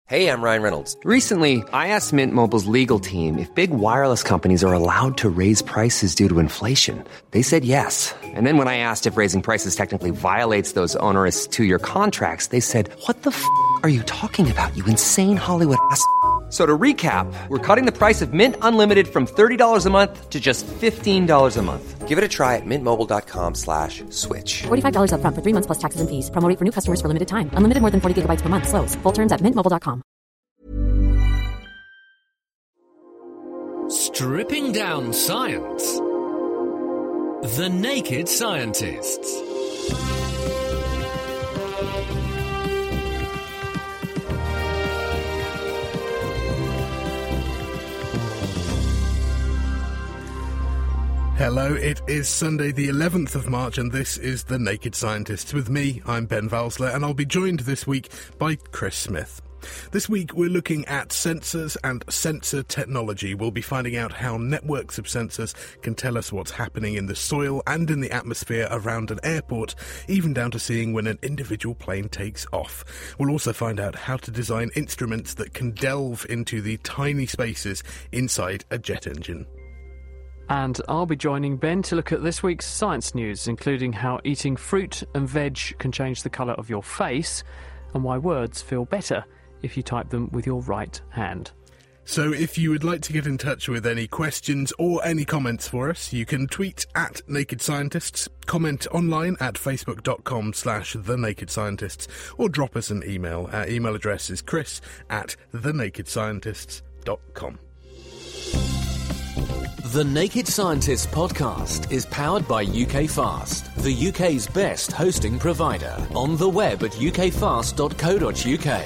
Hey, I'm Ryan Reynolds. Recently, I asked Mint Mobile's legal team if big wireless companies are allowed to raise prices due to inflation. They said yes. And then when I asked if raising prices technically violates those onerous two-year contracts, they said, "What the f*** are you talking about, you insane Hollywood ass?" So to recap, we're cutting the price of Mint Unlimited from $30 a month to just $15 a month. Give it a try at mintmobile.com/switch. $45 up front for 3 months plus taxes and fees. Promo rate for new customers for limited time. Unlimited more than 40 gigabytes per month. Slows full terms at mintmobile.com. Stripping down science. The Naked Scientists. Hello, it is Sunday the 11th of March and this is The Naked Scientists. With me, I'm Ben Valsler, and I'll be joined this week by Chris Smith. This week we're looking at sensors and sensor technology. We'll be finding out how networks of sensors can tell us what's happening in the soil and in the atmosphere around an airport, even down to seeing when an individual plane takes off. We'll also find out how to design instruments that can delve into the tiny spaces inside a jet engine. And I'll be joining Ben to look at this week's science news, including how eating fruit and veg can change the colour of your face, and why words feel better if you type them with your right hand. So if you would like to get in touch with any questions or any comments for us, you can tweet at Naked Scientists, comment online at facebook.com/thenakedscientists, or drop us an email. Our email address is chris@thenakedscientists.com. The Naked Scientists podcast is powered by UK Fast, the UK's best hosting provider. On the web at ukfast.co.uk.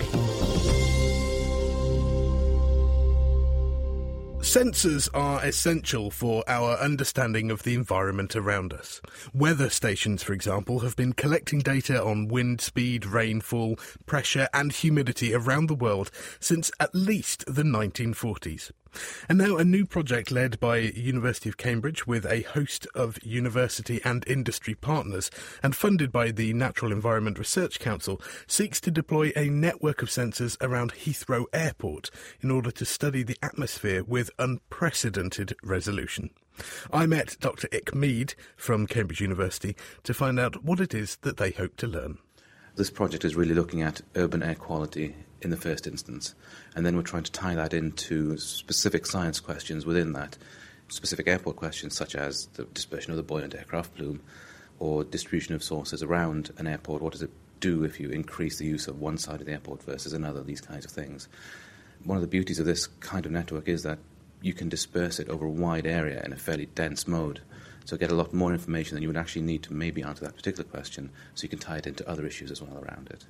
Sensors are essential for our understanding of the environment around us. Weather stations, for example, have been collecting data on wind speed, rainfall, pressure and humidity around the world since at least the 1940s. And now a new project led by University of Cambridge with a host of university and industry partners and funded by the Natural Environment Research Council seeks to deploy a network of sensors around Heathrow Airport in order to study the atmosphere with unprecedented resolution. I met Dr. Ick Mead from Cambridge University to find out what it is that they hope to learn. This project is really looking at urban air quality in the first instance, and then we're trying to tie that into specific science questions within that, specific airport questions such as the dispersion of the buoyant aircraft plume or distribution of sources around an airport. What does it do if you increase the use of one side of the airport versus another, these kinds of things. One of the beauties of this kind of network is that you can disperse it over a wide area in a fairly dense mode, so get a lot more information than you would actually need to maybe answer that particular question, so you can tie it into other issues as well around it.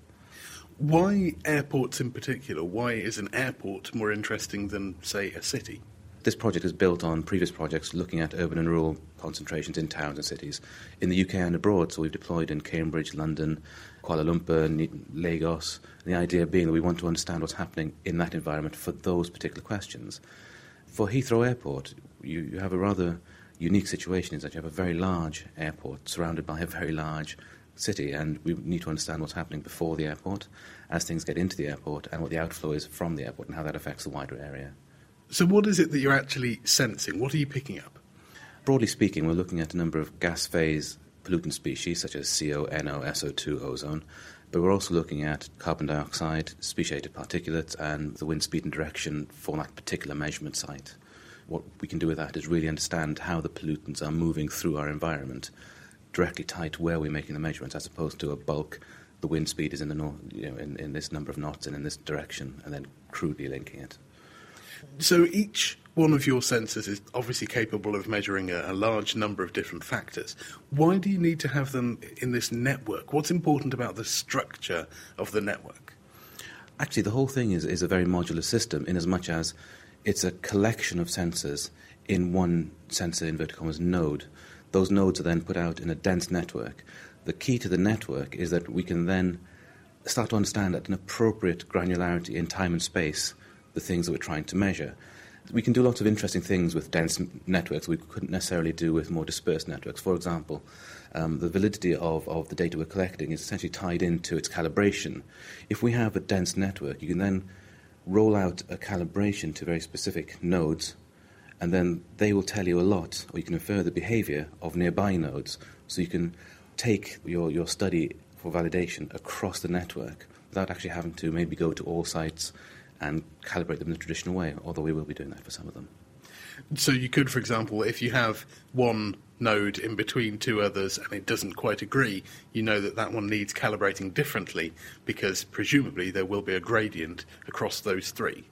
Why airports in particular? Why is an airport more interesting than, say, a city? This project is built on previous projects looking at urban and rural concentrations in towns and cities in the UK and abroad. So we've deployed in Cambridge, London, Kuala Lumpur, Lagos. And the idea being that we want to understand what's happening in that environment for those particular questions. For Heathrow Airport, you have a rather unique situation, is that you have a very large airport surrounded by a very large city, and we need to understand what's happening before the airport, as things get into the airport, and what the outflow is from the airport and how that affects the wider area. So what is it that you're actually sensing? What are you picking up? Broadly speaking, we're looking at a number of gas phase pollutant species such as CO, NO, SO2, ozone, but we're also looking at carbon dioxide, speciated particulates, and the wind speed and direction for that particular measurement site. What we can do with that is really understand how the pollutants are moving through our environment, directly tied to where we're making the measurements, as opposed to a bulk. The wind speed is in the north, in this number of knots and in this direction, and then crudely linking it. So each one of your sensors is obviously capable of measuring a large number of different factors. Why do you need to have them in this network? What's important about the structure of the network? Actually, the whole thing is a very modular system, in as much as it's a collection of sensors in one sensor, inverted commas, node. Those nodes are then put out in a dense network. The key to the network is that we can then start to understand at an appropriate granularity in time and space the things that we're trying to measure. We can do lots of interesting things with dense networks we couldn't necessarily do with more dispersed networks. For example, the validity of the data we're collecting is essentially tied into its calibration. If we have a dense network, you can then roll out a calibration to very specific nodes, and then they will tell you a lot, or you can infer the behavior of nearby nodes. So you can take your study for validation across the network without actually having to maybe go to all sites and calibrate them in the traditional way, although we will be doing that for some of them. So you could, for example, if you have one node in between two others and it doesn't quite agree, you know that one needs calibrating differently because presumably there will be a gradient across those three.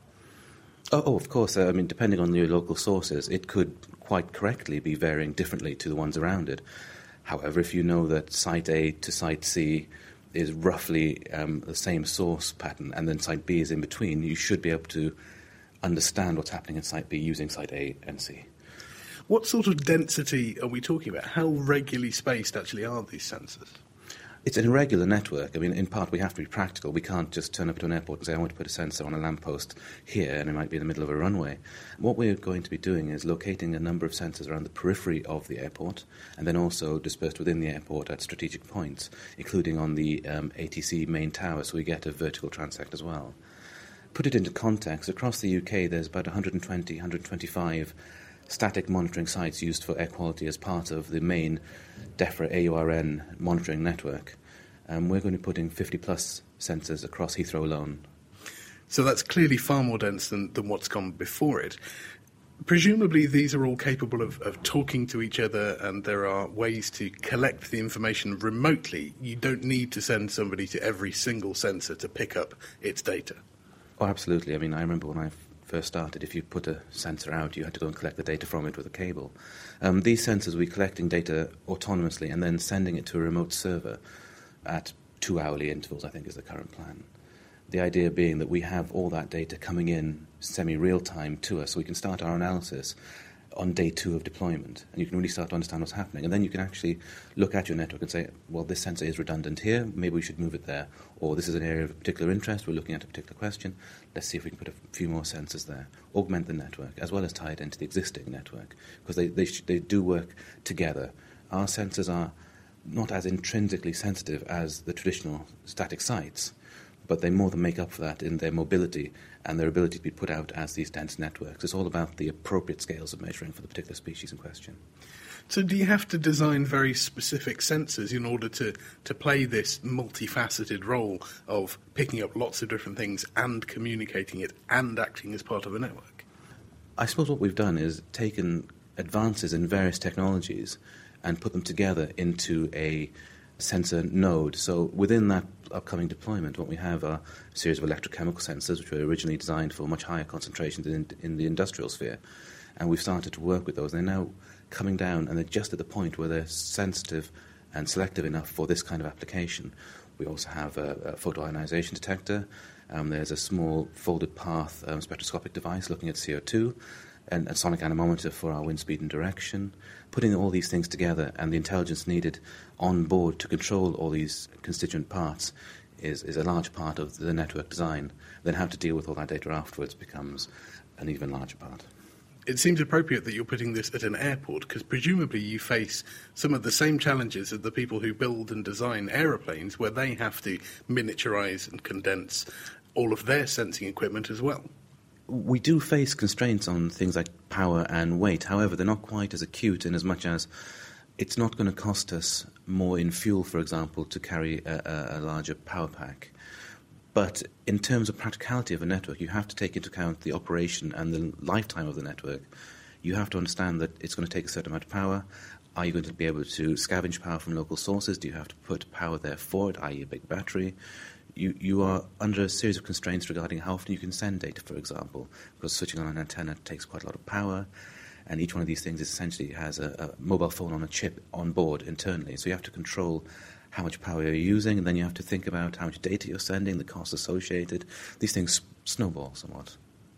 Oh, of course. Depending on your local sources, it could quite correctly be varying differently to the ones around it. However, if you know that site A to site C is roughly the same source pattern and then site B is in between, you should be able to understand what's happening in site B using site A and C. What sort of density are we talking about? How regularly spaced actually are these sensors? It's an irregular network. In part we have to be practical. We can't just turn up to an airport and say, I want to put a sensor on a lamppost here, and it might be in the middle of a runway. What we're going to be doing is locating a number of sensors around the periphery of the airport, and then also dispersed within the airport at strategic points, including on the ATC main tower, so we get a vertical transect as well. Put it into context, across the UK there's about 120, 125 static monitoring sites used for air quality as part of the main DEFRA AURN monitoring network. We're going to be putting 50-plus sensors across Heathrow alone. So that's clearly far more dense than what's gone before it. Presumably these are all capable of talking to each other, and there are ways to collect the information remotely. You don't need to send somebody to every single sensor to pick up its data. Oh, absolutely. I remember when I first started, if you put a sensor out, you had to go and collect the data from it with a cable. These sensors will be collecting data autonomously and then sending it to a remote server at 2-hourly intervals, I think is the current plan. The idea being that we have all that data coming in semi-real time to us, so we can start our analysis on day 2 of deployment, and you can really start to understand what's happening. And then you can actually look at your network and say, well, this sensor is redundant here, maybe we should move it there. Or this is an area of particular interest, we're looking at a particular question, let's see if we can put a few more sensors there. Augment the network, as well as tie it into the existing network, because they do work together. Our sensors are not as intrinsically sensitive as the traditional static sites, but they more than make up for that in their mobility and their ability to be put out as these dense networks. It's all about the appropriate scales of measuring for the particular species in question. So do you have to design very specific sensors in order to play this multifaceted role of picking up lots of different things and communicating it and acting as part of a network? I suppose what we've done is taken advances in various technologies and put them together into a sensor node. So within that upcoming deployment, what we have are a series of electrochemical sensors, which were originally designed for much higher concentrations in the industrial sphere. And we've started to work with those. They're now coming down, and they're just at the point where they're sensitive and selective enough for this kind of application. We also have a photoionization detector. There's a small folded path spectroscopic device looking at CO2, and a sonic anemometer for our wind speed and direction. Putting all these things together and the intelligence needed on board to control all these constituent parts is a large part of the network design. Then how to deal with all that data afterwards becomes an even larger part. It seems appropriate that you're putting this at an airport, because presumably you face some of the same challenges as the people who build and design aeroplanes, where they have to miniaturize and condense all of their sensing equipment as well. We do face constraints on things like power and weight. However, they're not quite as acute in as much as it's not going to cost us more in fuel, for example, to carry a larger power pack. But in terms of practicality of a network, you have to take into account the operation and the lifetime of the network. You have to understand that it's going to take a certain amount of power. Are you going to be able to scavenge power from local sources? Do you have to put power there for it, i.e. a big battery? You are under a series of constraints regarding how often you can send data, for example, because switching on an antenna takes quite a lot of power, and each one of these things essentially has a mobile phone on a chip on board internally. So you have to control how much power you're using, and then you have to think about how much data you're sending, the costs associated. These things snowball somewhat.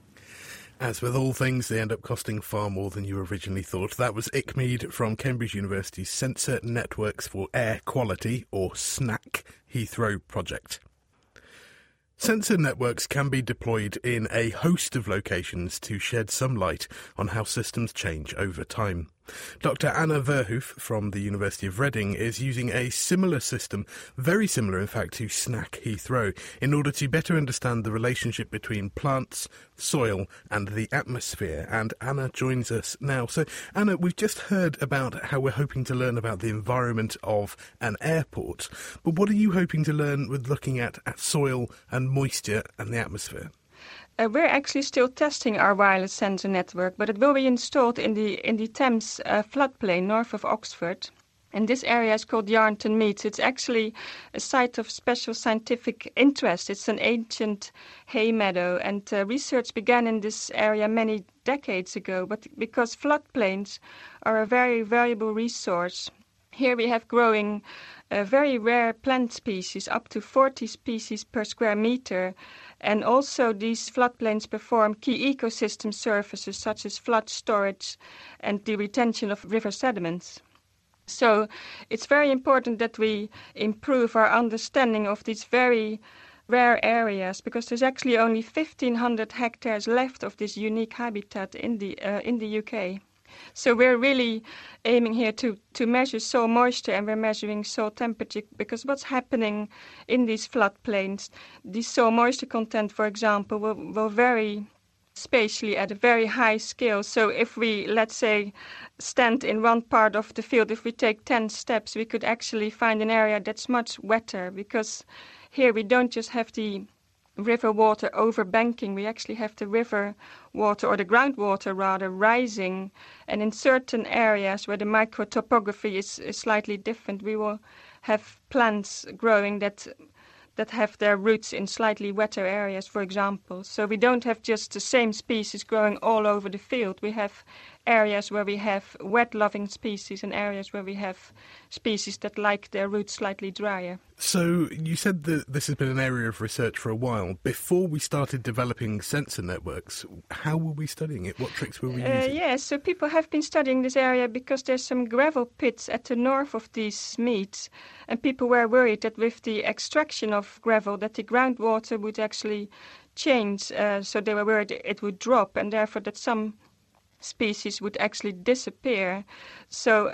As with all things, they end up costing far more than you originally thought. That was Ick Mead from Cambridge University's Sensor Networks for Air Quality, or SNAC, Heathrow project. Sensor networks can be deployed in a host of locations to shed some light on how systems change over time. Dr. Anna Verhoef from the University of Reading is using a similar system, very similar in fact to SNAC Heathrow, in order to better understand the relationship between plants, soil and the atmosphere. And Anna joins us now. So Anna, we've just heard about how we're hoping to learn about the environment of an airport, but what are you hoping to learn with looking at soil and moisture and the atmosphere? We're actually still testing our wireless sensor network, but it will be installed in the Thames floodplain north of Oxford. And this area is called Yarnton Meads. It's actually a site of special scientific interest. It's an ancient hay meadow, and research began in this area many decades ago. But because floodplains are a very valuable resource, here we have growing very rare plant species, up to 40 species per square meter. And also these floodplains perform key ecosystem services such as flood storage and the retention of river sediments. So it's very important that we improve our understanding of these very rare areas, because there's actually only 1,500 hectares left of this unique habitat in the UK. So we're really aiming here to measure soil moisture, and we're measuring soil temperature, because what's happening in these floodplains, the soil moisture content, for example, will vary spatially at a very high scale. So if we, let's say, stand in one part of the field, if we take 10 steps, we could actually find an area that's much wetter, because here we don't just have the river water overbanking, we actually have the river water, or the groundwater rather, rising. And in certain areas where the microtopography is slightly different, we will have plants growing that have their roots in slightly wetter areas, for example. So we don't have just the same species growing all over the field. We have areas where we have wet-loving species and areas where we have species that like their roots slightly drier. So you said that this has been an area of research for a while. Before we started developing sensor networks, how were we studying it? What tricks were we using? Yes, so people have been studying this area because there's some gravel pits at the north of these meads, and people were worried that with the extraction of gravel that the groundwater would actually change, so they were worried it would drop, and therefore that some species would actually disappear. So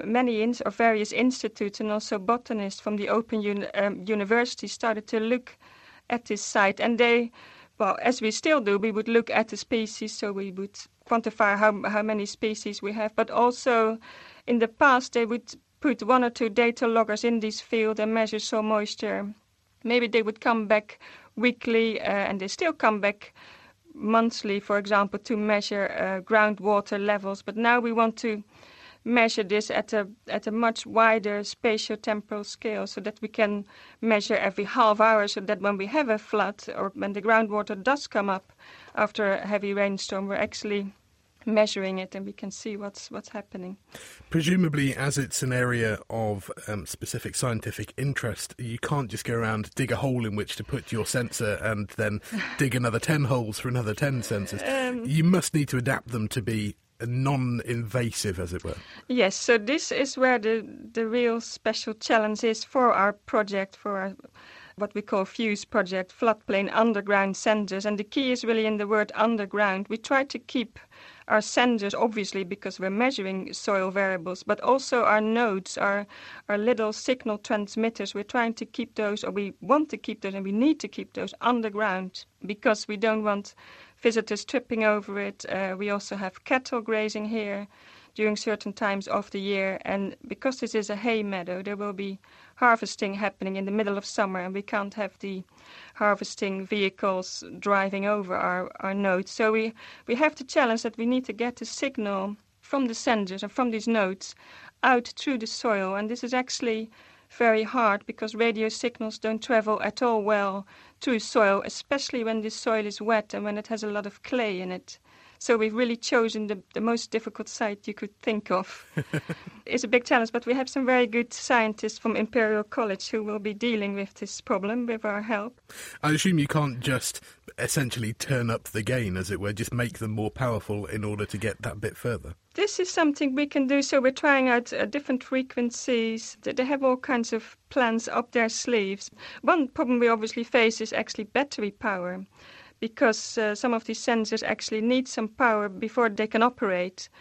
various institutes and also botanists from the Open University started to look at this site, and they, well, as we still do, we would look at the species, so we would quantify how many species we have, but also in the past they would put 1 or 2 data loggers in this field and measure soil moisture. Maybe they would come back weekly, and they still come back monthly, for example, to measure groundwater levels. But now we want to measure this at a much wider spatio-temporal scale, so that we can measure every half hour, so that when we have a flood or when the groundwater does come up after a heavy rainstorm, we're actually measuring it and we can see what's happening. Presumably, as it's an area of specific scientific interest, you can't just go around, dig a hole in which to put your sensor and then dig another 10 holes for another 10 sensors. You must need to adapt them to be non-invasive, as it were. Yes, so this is where the real special challenge is for our project, for our what we call FUSE project, floodplain underground sensors. And the key is really in the word underground. We try to keep our sensors, obviously, because we're measuring soil variables, but also our nodes, our little signal transmitters. We're trying to keep those, or we want to keep those, and we need to keep those underground, because we don't want visitors tripping over it. We also have cattle grazing here during certain times of the year, and because this is a hay meadow, there will be harvesting happening in the middle of summer, and we can't have the harvesting vehicles driving over our nodes. So we have the challenge that we need to get the signal from the sensors and from these nodes out through the soil, and this is actually very hard because radio signals don't travel at all well through soil, especially when this soil is wet and when it has a lot of clay in it. So we've really chosen the most difficult site you could think of. It's a big challenge, but we have some very good scientists from Imperial College who will be dealing with this problem with our help. I assume you can't just essentially turn up the gain, as it were, just make them more powerful in order to get that bit further. This is something we can do, so we're trying out different frequencies. They have all kinds of plans up their sleeves. One problem we obviously face is actually battery power, because some of these sensors actually need some power before they can operate.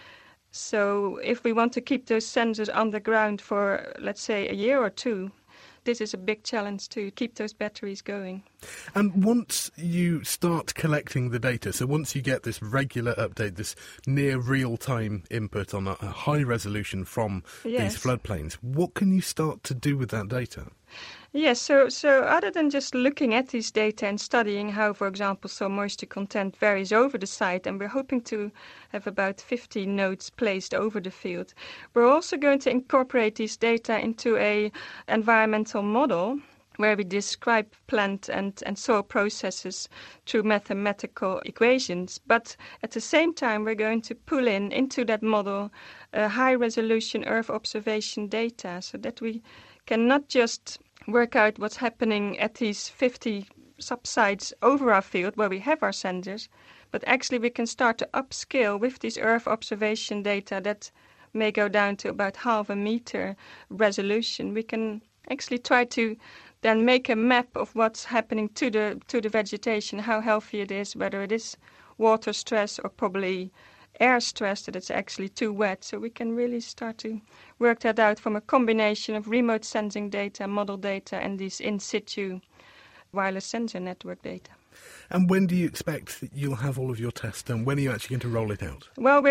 So if we want to keep those sensors underground for, let's say, a year or two, this is a big challenge to keep those batteries going. And once you start collecting the data, so once you get this regular update, this near real-time input on a high resolution from these floodplains, what can you start to do with that data? Yes, so other than just looking at these data and studying how, for example, soil moisture content varies over the site, and we're hoping to have about 50 nodes placed over the field, we're also going to incorporate these data into a environmental model where we describe plant and soil processes through mathematical equations. But at the same time, we're going to pull into that model high-resolution Earth observation data so that we can not just work out what's happening at these 50 subsites over our field where we have our sensors, but actually we can start to upscale with this Earth observation data that may go down to about 0.5 meter resolution. We can actually try to then make a map of what's happening to the vegetation, how healthy it is, whether it is water stress or probably air stress, that it's actually too wet. So we can really start to work that out from a combination of remote sensing data, model data, and these in situ wireless sensor network data. And when do you expect that you'll have all of your tests done? When are you actually going to roll it out? Well,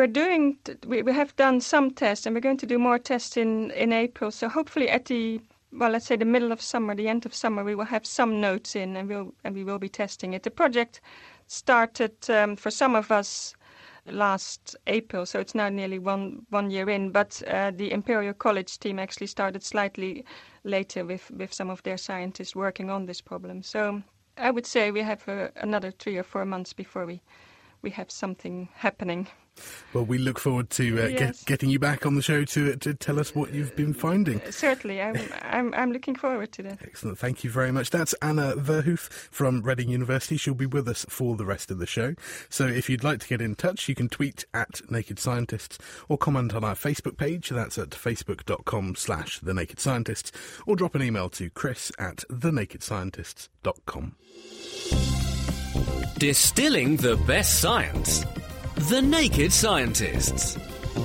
we have done some tests, and we're going to do more tests in April. So hopefully at let's say the middle of summer, the end of summer, we will have some nodes in, and we will be testing it. The project started for some of us last April, so it's now nearly one year in. But the Imperial College team actually started slightly later with some of their scientists working on this problem. So I would say we have another 3 or 4 months before we have something happening. Well, we look forward to getting you back on the show to tell us what you've been finding. Certainly, I'm looking forward to that. Excellent, thank you very much. That's Anna Verhoef from Reading University. She'll be with us for the rest of the show. So if you'd like to get in touch, you can tweet at Naked Scientists or comment on our Facebook page. That's at facebook.com/The Naked Scientists, or drop an email to chris@thenakedscientists.com. Distilling the best science. The Naked Scientists.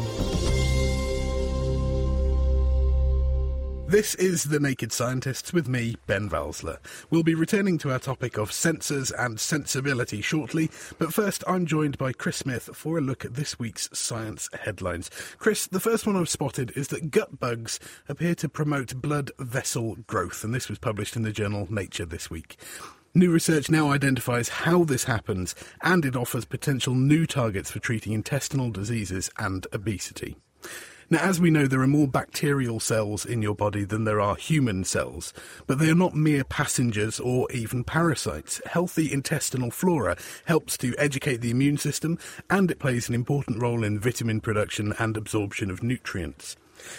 This is The Naked Scientists with me, Ben Valsler. We'll be returning to our topic of sensors and sensibility shortly, but first I'm joined by Chris Smith for a look at this week's science headlines. Chris, the first one I've spotted is that gut bugs appear to promote blood vessel growth, and this was published in the journal Nature this week. New research now identifies how this happens, and it offers potential new targets for treating intestinal diseases and obesity. Now, as we know, there are more bacterial cells in your body than there are human cells, but they are not mere passengers or even parasites. Healthy intestinal flora helps to educate the immune system, and it plays an important role in vitamin production and absorption of nutrients.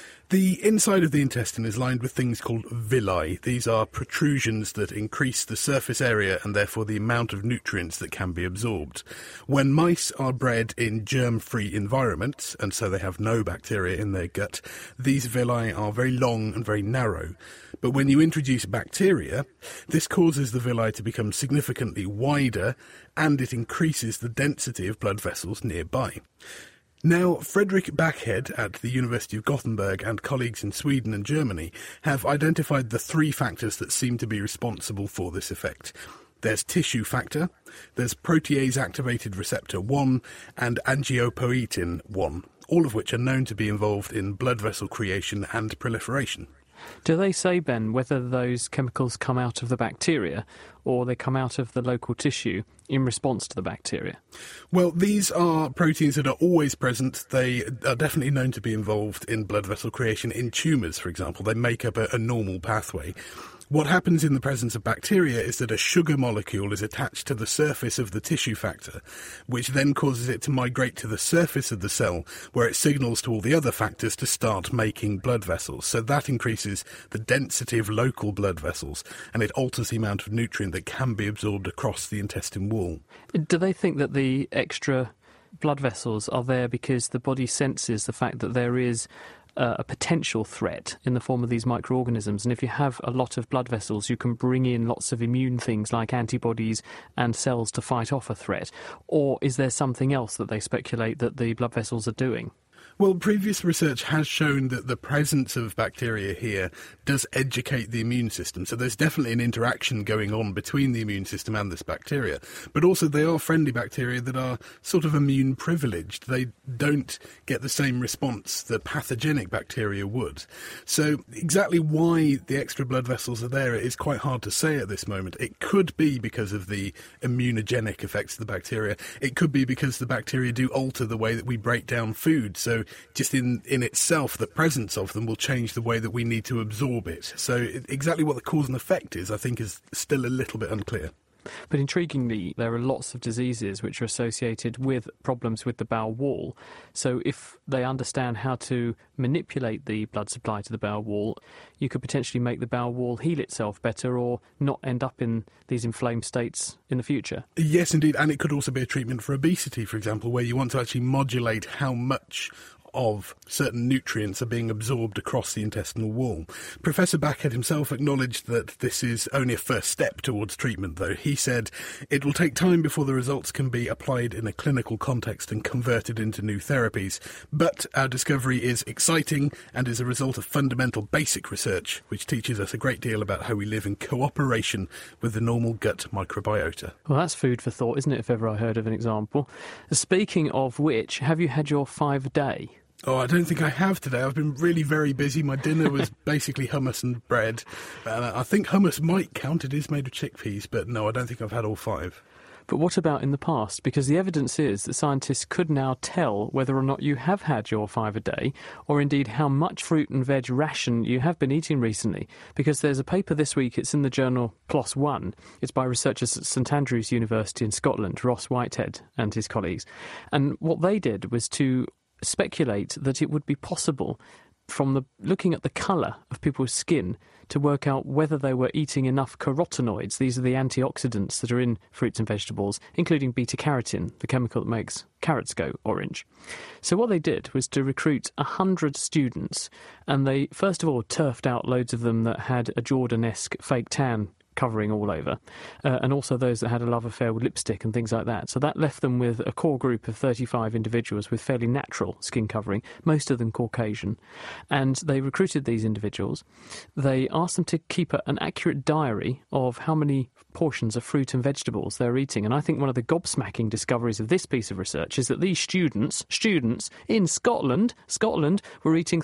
The inside of the intestine is lined with things called villi. These are protrusions that increase the surface area and therefore the amount of nutrients that can be absorbed. When mice are bred in germ-free environments, and so they have no bacteria in their gut, these villi are very long and very narrow. But when you introduce bacteria, this causes the villi to become significantly wider, and it increases the density of blood vessels nearby. Now, Fredrik Backhed at the University of Gothenburg and colleagues in Sweden and Germany have identified the 3 factors that seem to be responsible for this effect. There's tissue factor, there's protease-activated receptor 1 and angiopoietin 1, all of which are known to be involved in blood vessel creation and proliferation. Do they say, Ben, whether those chemicals come out of the bacteria or they come out of the local tissue in response to the bacteria? Well, these are proteins that are always present. They are definitely known to be involved in blood vessel creation in tumours, for example. They make up a normal pathway. What happens in the presence of bacteria is that a sugar molecule is attached to the surface of the tissue factor, which then causes it to migrate to the surface of the cell, where it signals to all the other factors to start making blood vessels. So that increases the density of local blood vessels, and it alters the amount of nutrient that can be absorbed across the intestine wall. Do they think that the extra blood vessels are there because the body senses the fact that there is a potential threat in the form of these microorganisms, and if you have a lot of blood vessels you can bring in lots of immune things like antibodies and cells to fight off a threat? Or is there something else that they speculate that the blood vessels are doing? Well, previous research has shown that the presence of bacteria here does educate the immune system. So there's definitely an interaction going on between the immune system and this bacteria. But also they are friendly bacteria that are sort of immune privileged. They don't get the same response that pathogenic bacteria would. So exactly why the extra blood vessels are there is quite hard to say at this moment. It could be because of the immunogenic effects of the bacteria. It could be because the bacteria do alter the way that we break down food. So just in itself, the presence of them will change the way that we need to absorb it. So exactly what the cause and effect is, I think, is still a little bit unclear. But intriguingly, there are lots of diseases which are associated with problems with the bowel wall. So if they understand how to manipulate the blood supply to the bowel wall, you could potentially make the bowel wall heal itself better or not end up in these inflamed states in the future. Yes, indeed. And it could also be a treatment for obesity, for example, where you want to actually modulate how much of certain nutrients are being absorbed across the intestinal wall. Professor Backhead himself acknowledged that this is only a first step towards treatment, though. He said it will take time before the results can be applied in a clinical context and converted into new therapies. But our discovery is exciting and is a result of fundamental basic research, which teaches us a great deal about how we live in cooperation with the normal gut microbiota. Well, that's food for thought, isn't it, if ever I heard of an example. Speaking of which, have you had your 5-a-day? Oh, I don't think I have today. I've been really very busy. My dinner was basically hummus and bread. I think hummus might count. It is made of chickpeas, but no, I don't think I've had all 5. But what about in the past? Because the evidence is that scientists could now tell whether or not you have had your 5-a-day, or indeed how much fruit and veg ration you have been eating recently. Because there's a paper this week, it's in the journal PLOS ONE. It's by researchers at St Andrews University in Scotland, Ross Whitehead and his colleagues. And what they did was to speculate that it would be possible, from looking at the colour of people's skin, to work out whether they were eating enough carotenoids. These are the antioxidants that are in fruits and vegetables, including beta-carotene, the chemical that makes carrots go orange. So what they did was to recruit 100 students, and they first of all turfed out loads of them that had a Jordan-esque fake tan covering all over, and also those that had a love affair with lipstick and things like that. So that left them with a core group of 35 individuals with fairly natural skin covering, most of them Caucasian. And they recruited these individuals. They asked them to keep an accurate diary of how many portions of fruit and vegetables they're eating. And I think one of the gobsmacking discoveries of this piece of research is that these students in Scotland were eating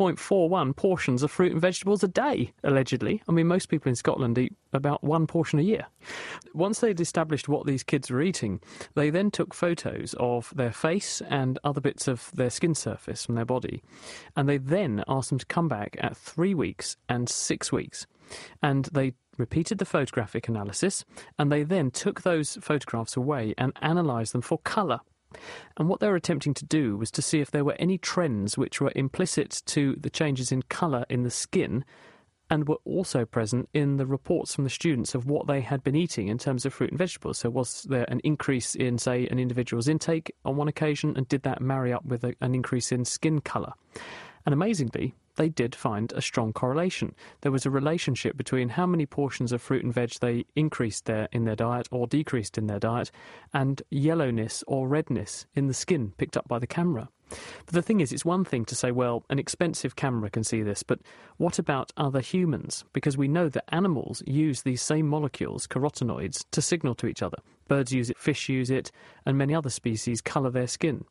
3.41 portions of fruit and vegetables a day, allegedly. I mean, most people in Scotland eat about 1 portion a year. Once they'd established what these kids were eating, they then took photos of their face and other bits of their skin surface from their body, and they then asked them to come back at 3 weeks and 6 weeks. And they repeated the photographic analysis, and they then took those photographs away and analysed them for colour. And what they were attempting to do was to see if there were any trends which were implicit to the changes in colour in the skin, and were also present in the reports from the students of what they had been eating in terms of fruit and vegetables. So was there an increase in, say, an individual's intake on one occasion, and did that marry up with an increase in skin colour? And amazingly, they did find a strong correlation. There was a relationship between how many portions of fruit and veg they increased in their diet or decreased in their diet, and yellowness or redness in the skin picked up by the camera. But the thing is, it's one thing to say, well, an expensive camera can see this, but what about other humans? Because we know that animals use these same molecules, carotenoids, to signal to each other. Birds use it, fish use it, and many other species colour their skin.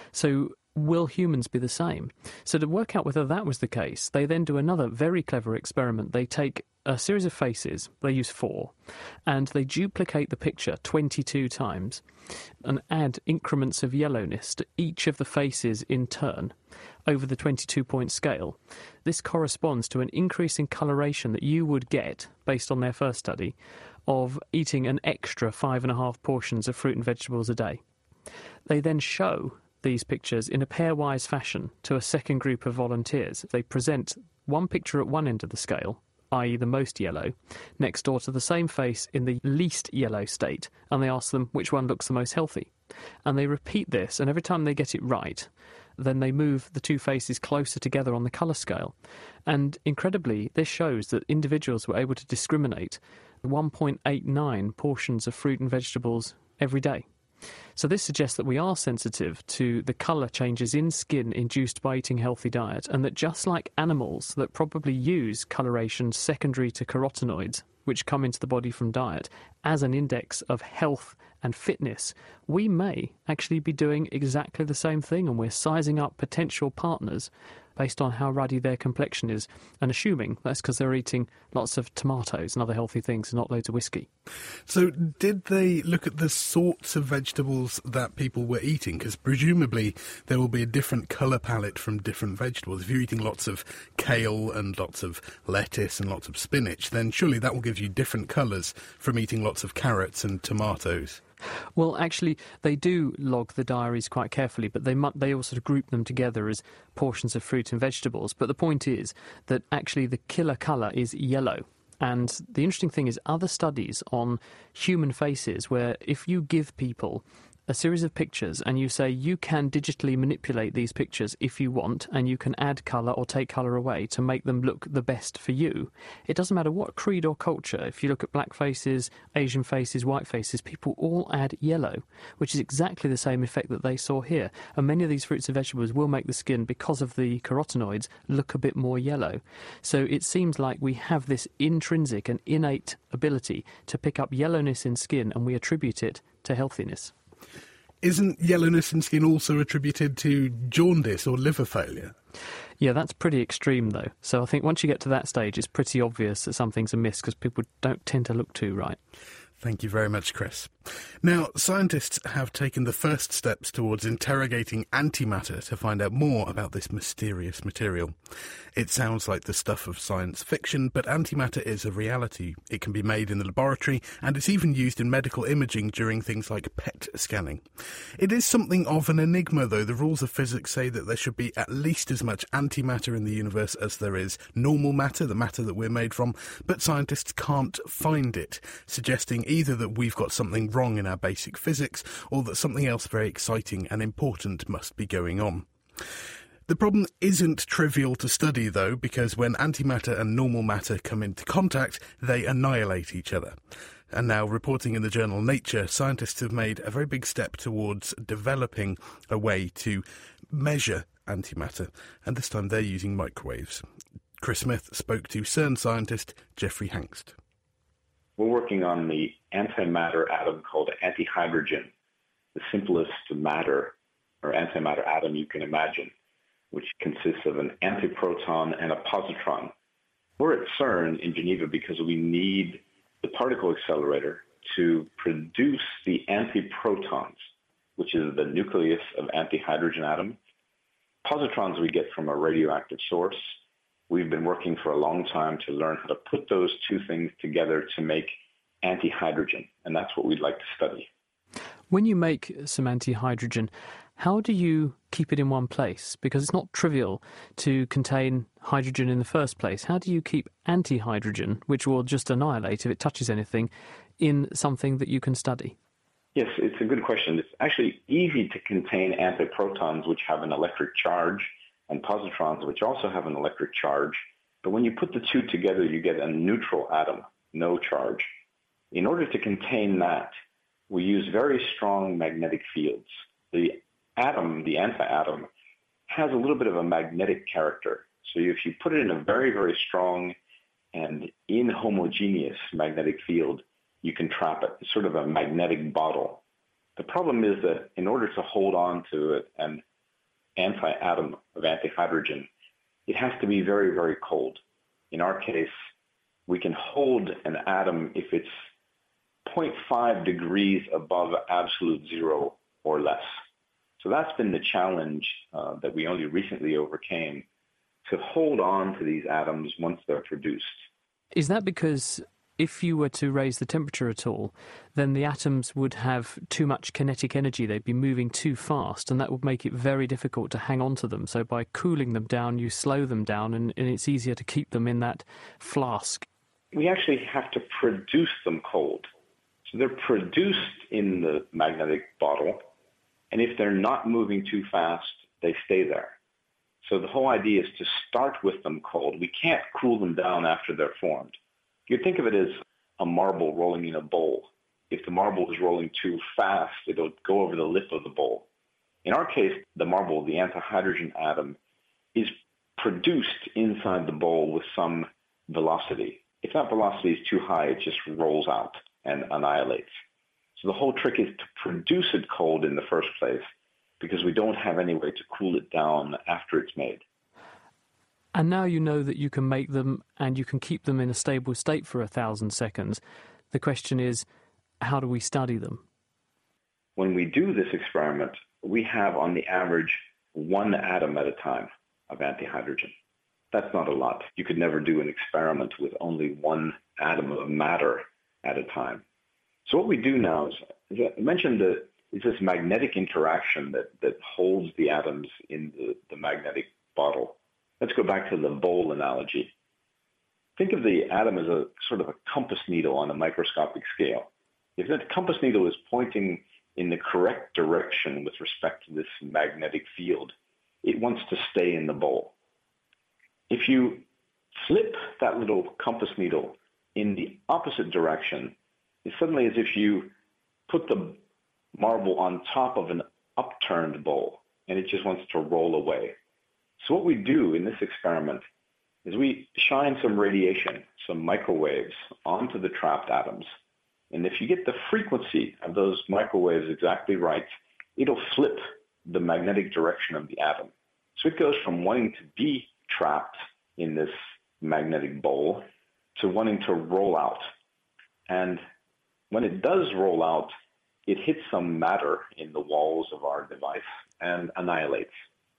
So will humans be the same? So to work out whether that was the case, they then do another very clever experiment. They take a series of faces, they use 4, and they duplicate the picture 22 times and add increments of yellowness to each of the faces in turn over the 22-point scale. This corresponds to an increase in coloration that you would get, based on their first study, of eating an extra 5.5 portions of fruit and vegetables a day. They then show these pictures in a pairwise fashion to a second group of volunteers. They present one picture at one end of the scale, i.e. the most yellow, next door to the same face in the least yellow state, and they ask them which one looks the most healthy. And they repeat this, and every time they get it right, then they move the two faces closer together on the colour scale. And incredibly, this shows that individuals were able to discriminate 1.89 portions of fruit and vegetables every day. So this suggests that we are sensitive to the colour changes in skin induced by eating a healthy diet, and that just like animals that probably use coloration secondary to carotenoids, which come into the body from diet, as an index of health and fitness, we may actually be doing exactly the same thing, and we're sizing up potential partners based on how ruddy their complexion is, and assuming that's because they're eating lots of tomatoes and other healthy things and not loads of whiskey. So did they look at the sorts of vegetables that people were eating? Because presumably there will be a different colour palette from different vegetables. If you're eating lots of kale and lots of lettuce and lots of spinach, then surely that will give you different colours from eating lots of carrots and tomatoes. Well, actually, they do log the diaries quite carefully, but they all sort of group them together as portions of fruit and vegetables. But the point is that actually the killer colour is yellow. And the interesting thing is other studies on human faces where if you give people a series of pictures and you say you can digitally manipulate these pictures if you want, and you can add colour or take colour away to make them look the best for you. It doesn't matter what creed or culture. If you look at black faces, Asian faces, white faces, people all add yellow, which is exactly the same effect that they saw here. And many of these fruits and vegetables will make the skin, because of the carotenoids, look a bit more yellow. So it seems like we have this intrinsic and innate ability to pick up yellowness in skin, and we attribute it to healthiness. Isn't yellowness in skin also attributed to jaundice or liver failure? Yeah, that's pretty extreme, though. So I think once you get to that stage, it's pretty obvious that something's amiss because people don't tend to look too right. Thank you very much, Chris. Now, scientists have taken the first steps towards interrogating antimatter to find out more about this mysterious material. It sounds like the stuff of science fiction, but antimatter is a reality. It can be made in the laboratory, and it's even used in medical imaging during things like PET scanning. It is something of an enigma, though. The rules of physics say that there should be at least as much antimatter in the universe as there is normal matter, the matter that we're made from, but scientists can't find it, suggesting either that we've got something wrong in our basic physics, or that something else very exciting and important must be going on. The problem isn't trivial to study, though, because when antimatter and normal matter come into contact, they annihilate each other. And now, reporting in the journal Nature, scientists have made a very big step towards developing a way to measure antimatter, and this time they're using microwaves. Chris Smith spoke to CERN scientist Jeffrey Hangst. We're working on the antimatter atom called antihydrogen, the simplest matter or antimatter atom you can imagine, which consists of an antiproton and a positron. We're at CERN in Geneva because we need the particle accelerator to produce the antiprotons, which is the nucleus of antihydrogen atom. Positrons we get from a radioactive source. We've been working for a long time to learn how to put those two things together to make antihydrogen, and that's what we'd like to study. When you make some antihydrogen, how do you keep it in one place? Because it's not trivial to contain hydrogen in the first place. How do you keep antihydrogen, which will just annihilate if it touches anything, in something that you can study? Yes, it's a good question. It's actually easy to contain antiprotons, which have an electric charge, and positrons, which also have an electric charge. But when you put the two together, you get a neutral atom, no charge. In order to contain that, we use very strong magnetic fields. The atom, the anti-atom, has a little bit of a magnetic character. So if you put it in a very, very strong and inhomogeneous magnetic field, you can trap it. It's sort of a magnetic bottle. The problem is that in order to hold on to an anti-atom of antihydrogen, it has to be very, very cold. In our case, we can hold an atom if it's 0.5 degrees above absolute zero or less. So that's been the challenge that we only recently overcame, to hold on to these atoms once they're produced. Is that because if you were to raise the temperature at all, then the atoms would have too much kinetic energy, they'd be moving too fast, and that would make it very difficult to hang on to them. So by cooling them down, you slow them down, and it's easier to keep them in that flask. We actually have to produce them cold. So they're produced in the magnetic bottle, and if they're not moving too fast, they stay there. So the whole idea is to start with them cold. We can't cool them down after they're formed. You think of it as a marble rolling in a bowl. if the marble is rolling too fast, it'll go over the lip of the bowl. In our case, the marble, the antihydrogen atom, is produced inside the bowl with some velocity. If that velocity is too high, it just rolls out and annihilates. So the whole trick is to produce it cold in the first place, because we don't have any way to cool it down after it's made. And now you know that you can make them and you can keep them in a stable state for 1,000 seconds. The question is, how do we study them? When we do this experiment, we have on the average 1 atom at a time of antihydrogen. That's not a lot. You could never do an experiment with only 1 atom of matter at a time. So what we do now is I mentioned that it's this magnetic interaction that holds the atoms in the magnetic bottle. Let's go back to the bowl analogy. Think of the atom as a sort of a compass needle on a microscopic scale. If that compass needle is pointing in the correct direction with respect to this magnetic field, it wants to stay in the bowl. If you flip that little compass needle in the opposite direction, it's suddenly as if you put the marble on top of an upturned bowl, and it just wants to roll away. So what we do in this experiment is we shine some radiation, some microwaves, onto the trapped atoms. And if you get the frequency of those microwaves exactly right, it'll flip the magnetic direction of the atom. So it goes from wanting to be trapped in this magnetic bowl to wanting to roll out. And when it does roll out, it hits some matter in the walls of our device and annihilates.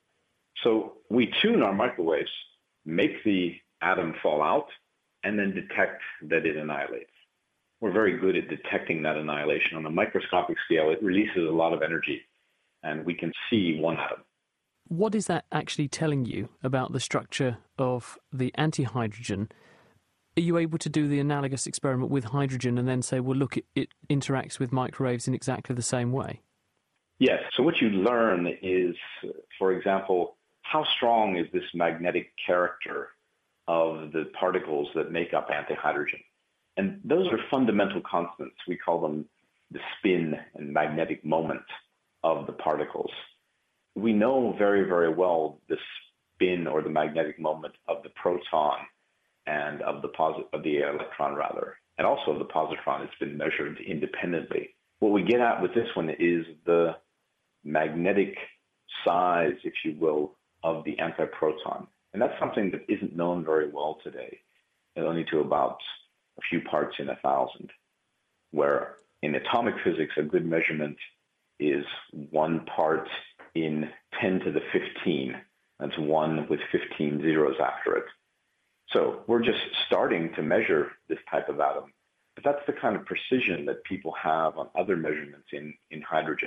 So we tune our microwaves, make the atom fall out, and then detect that it annihilates. We're very good at detecting that annihilation. On a microscopic scale, it releases a lot of energy, and we can see 1 atom. What is that actually telling you about the structure of the antihydrogen? Are you able to do the analogous experiment with hydrogen and then say, well, look, it interacts with microwaves in exactly the same way? Yes. So what you learn is, for example, how strong is this magnetic character of the particles that make up antihydrogen? And those are fundamental constants. We call them the spin and magnetic moment of the particles. We know very, very well the spin or the magnetic moment of the proton and of the electron rather, and also of the positron. It's been measured independently. What we get at with this one is the magnetic size, if you will, of the antiproton. And that's something that isn't known very well today, and only to about a few parts in 1,000, where in atomic physics, a good measurement is 1 part in 10 to the 15. That's 1 with 15 zeros after it. So we're just starting to measure this type of atom, but that's the kind of precision that people have on other measurements in hydrogen.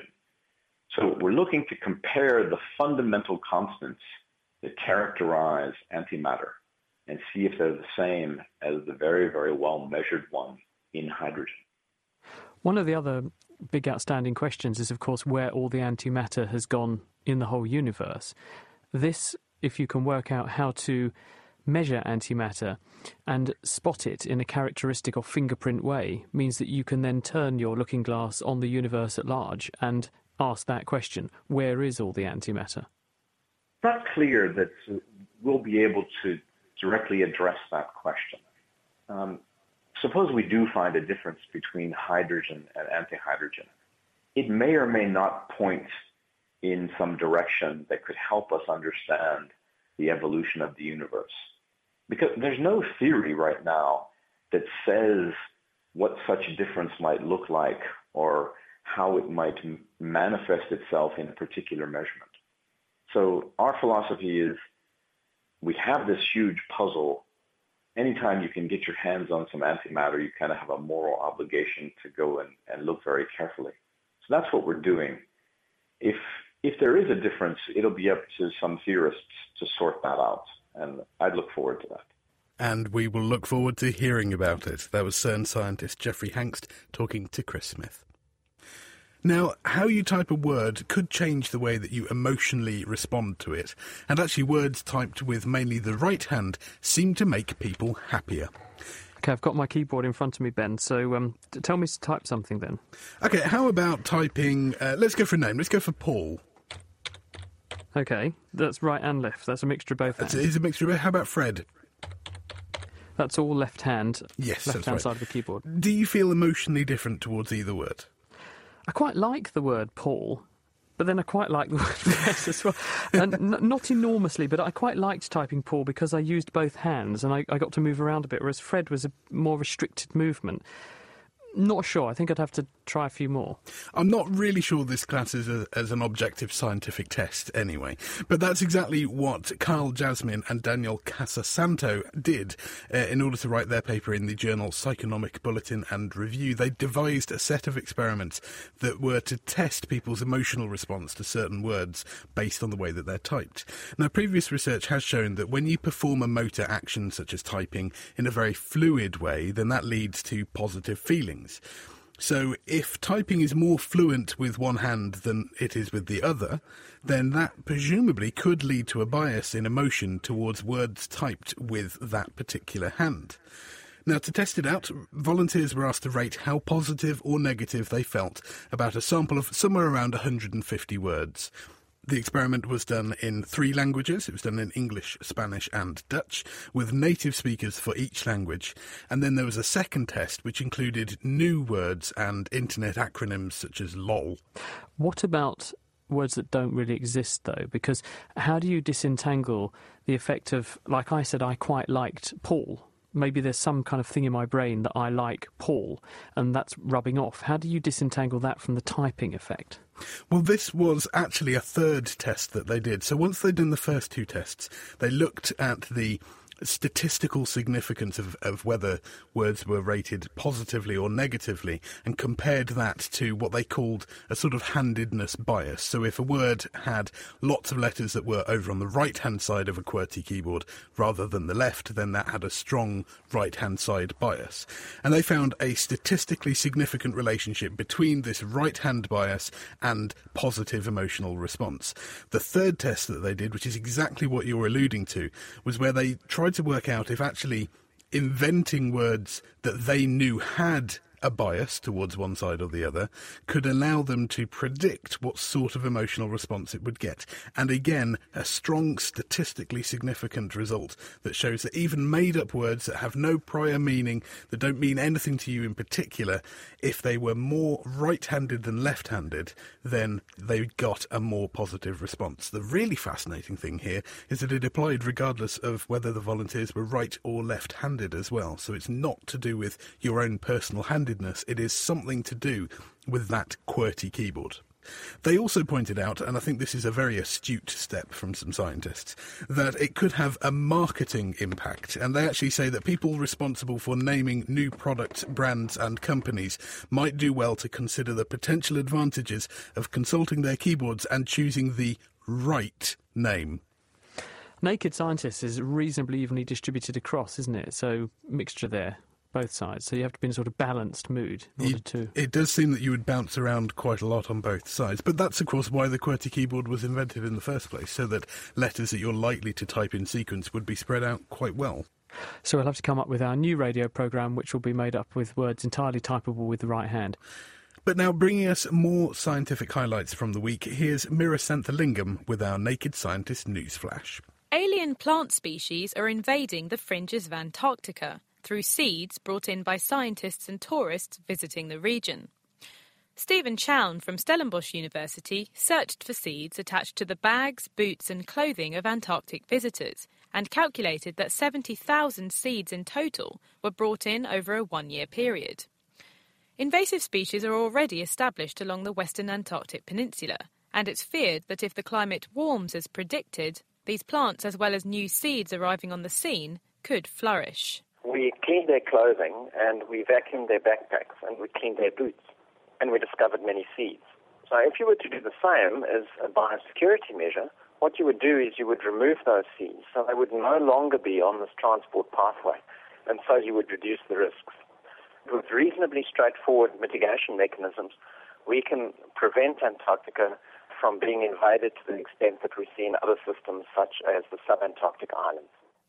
So we're looking to compare the fundamental constants that characterize antimatter and see if they're the same as the very, very well measured one in hydrogen. One of the other big outstanding questions is, of course, where all the antimatter has gone in the whole universe. This, if you can work out how to measure antimatter and spot it in a characteristic or fingerprint way, means that you can then turn your looking glass on the universe at large and ask that question, where is all the antimatter? It's not clear that we'll be able to directly address that question. Suppose we do find a difference between hydrogen and antihydrogen. It may or may not point in some direction that could help us understand the evolution of the universe. Because there's no theory right now that says what such a difference might look like or how it might manifest itself in a particular measurement. So our philosophy is we have this huge puzzle. Anytime you can get your hands on some antimatter, you kind of have a moral obligation to go and look very carefully. So that's what we're doing. If there is a difference, it'll be up to some theorists to sort that out, and I'd look forward to that. And we will look forward to hearing about it. That was CERN scientist Jeffrey Hangst talking to Chris Smith. Now, how you type a word could change the way that you emotionally respond to it, and actually words typed with mainly the right hand seem to make people happier. OK, I've got my keyboard in front of me, Ben, so tell me to type something then. OK, how about typing... let's go for a name. Let's go for Paul. OK, that's right and left. That's a mixture of both hands. It's a mixture of both. How about Fred? That's all left hand. Yes, left that's hand right. side of the keyboard. Do you feel emotionally different towards either word? I quite like the word Paul, but then I quite like the word Fred as well. And not enormously, but I quite liked typing Paul because I used both hands and I got to move around a bit, whereas Fred was a more restricted movement. Not sure. I think I'd have to try a few more. I'm not really sure this class is as an objective scientific test anyway, but that's exactly what Carl Jasmin and Daniel Casasanto did in order to write their paper in the journal Psychonomic Bulletin and Review. They devised a set of experiments that were to test people's emotional response to certain words based on the way that they're typed. Now, previous research has shown that when you perform a motor action such as typing in a very fluid way, then that leads to positive feelings. So if typing is more fluent with one hand than it is with the other, then that presumably could lead to a bias in emotion towards words typed with that particular hand. Now, to test it out, volunteers were asked to rate how positive or negative they felt about a sample of somewhere around 150 words. The experiment was done in 3 languages. It was done in English, Spanish and Dutch, with native speakers for each language. And then there was a second test, which included new words and internet acronyms such as LOL. What about words that don't really exist, though? Because how do you disentangle the effect of, like I said, I quite liked Paul. Maybe there's some kind of thing in my brain that I like Paul, and that's rubbing off. How do you disentangle that from the typing effect? Well, this was actually a third test that they did. So once they'd done the first 2 tests, they looked at the statistical significance of whether words were rated positively or negatively and compared that to what they called a sort of handedness bias. So if a word had lots of letters that were over on the right-hand side of a QWERTY keyboard rather than the left, then that had a strong right-hand side bias. And they found a statistically significant relationship between this right-hand bias and positive emotional response. The third test that they did, which is exactly what you're alluding to, was where they tried to work out if actually inventing words that they knew had a bias towards one side or the other could allow them to predict what sort of emotional response it would get. And again, a strong statistically significant result that shows that even made-up words that have no prior meaning, that don't mean anything to you in particular, if they were more right-handed than left-handed, then they got a more positive response. The really fascinating thing here is that it applied regardless of whether the volunteers were right or left-handed as well. So it's not to do with your own personal handedness. It is something to do with that QWERTY keyboard. They also pointed out, and I think this is a very astute step from some scientists, that it could have a marketing impact. And they actually say that people responsible for naming new products, brands and companies might do well to consider the potential advantages of consulting their keyboards and choosing the right name. Naked Scientists is reasonably evenly distributed across, isn't it? So mixture there. Both sides, so you have to be in a sort of balanced mood in order to... It does seem that you would bounce around quite a lot on both sides, but that's of course why the QWERTY keyboard was invented in the first place, so that letters that you're likely to type in sequence would be spread out quite well. So we'll have to come up with our new radio programme, which will be made up with words entirely typable with the right hand. But now, bringing us more scientific highlights from the week, here's Mira Santhalingam with our Naked Scientist Newsflash. Alien plant species are invading the fringes of Antarctica through seeds brought in by scientists and tourists visiting the region. Stephen Chown from Stellenbosch University searched for seeds attached to the bags, boots and clothing of Antarctic visitors and calculated that 70,000 seeds in total were brought in over a 1-year period. Invasive species are already established along the western Antarctic peninsula, and it's feared that if the climate warms as predicted, these plants, as well as new seeds arriving on the scene, could flourish. We cleaned their clothing and we vacuumed their backpacks and we cleaned their boots and we discovered many seeds. So if you were to do the same as a biosecurity measure, what you would do is you would remove those seeds so they would no longer be on this transport pathway, and so you would reduce the risks. With reasonably straightforward mitigation mechanisms, we can prevent Antarctica from being invaded to the extent that we see in other systems such as the subantarctic islands.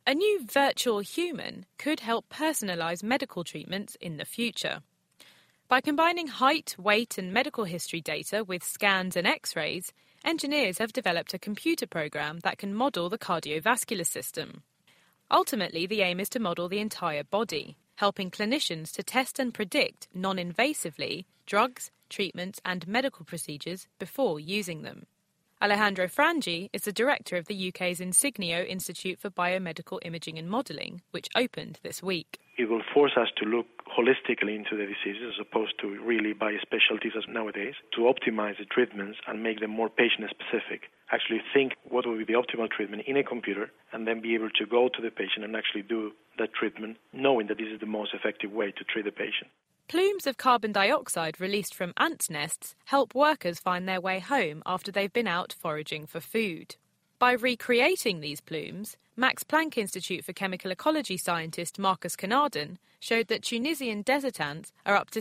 A new virtual human could help personalise medical treatments in the future. By combining height, weight and medical history data with scans and X-rays, engineers have developed a computer program that can model the cardiovascular system. Ultimately, the aim is to model the entire body, helping clinicians to test and predict non-invasively drugs, treatments and medical procedures before using them. Alejandro Frangi is the director of the UK's Insignio Institute for Biomedical Imaging and Modelling, which opened this week. It will force us to look holistically into the diseases as opposed to really by specialties as nowadays, to optimize the treatments and make them more patient-specific. Actually think what will be the optimal treatment in a computer and then be able to go to the patient and actually do that treatment knowing that this is the most effective way to treat the patient. Plumes of carbon dioxide released from ants' nests help workers find their way home after they've been out foraging for food. By recreating these plumes, Max Planck Institute for Chemical Ecology scientist Marcus Carnarden showed that Tunisian desert ants are up to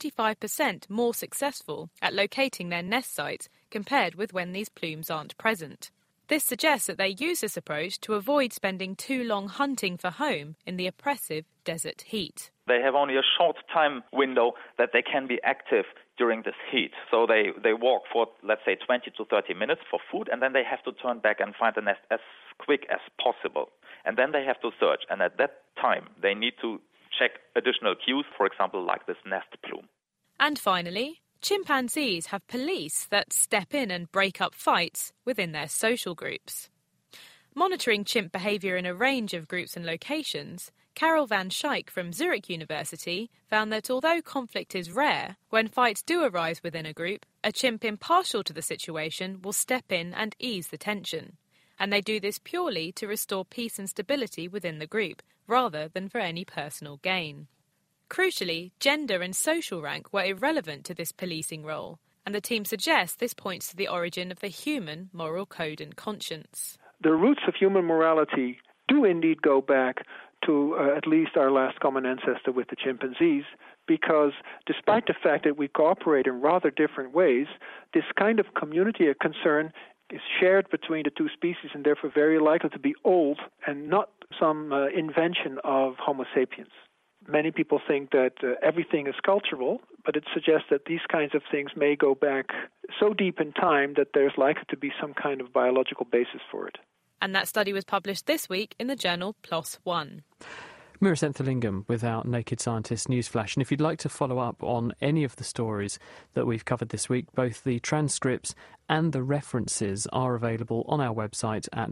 75% more successful at locating their nest sites compared with when these plumes aren't present. This suggests that they use this approach to avoid spending too long hunting for home in the oppressive desert heat. They have only a short time window that they can be active during this heat. So they walk for, let's say, 20 to 30 minutes for food, and then they have to turn back and find the nest as quick as possible. And then they have to search. And at that time, they need to check additional cues, for example, like this nest plume. And finally, chimpanzees have police that step in and break up fights within their social groups. Monitoring chimp behaviour in a range of groups and locations, Carol van Schaik from Zurich University found that although conflict is rare, when fights do arise within a group, a chimp impartial to the situation will step in and ease the tension. And they do this purely to restore peace and stability within the group, rather than for any personal gain. Crucially, gender and social rank were irrelevant to this policing role, and the team suggests this points to the origin of the human moral code and conscience. The roots of human morality do indeed go back to at least our last common ancestor with the chimpanzees, because despite the fact that we cooperate in rather different ways, this kind of community of concern is shared between the two species and therefore very likely to be old and not some invention of Homo sapiens. Many people think that everything is cultural, but it suggests that these kinds of things may go back so deep in time that there's likely to be some kind of biological basis for it. And that study was published this week in the journal PLOS One. Meera Senthilingam with our Naked Scientist Newsflash. And if you'd like to follow up on any of the stories that we've covered this week, both the transcripts and the references are available on our website at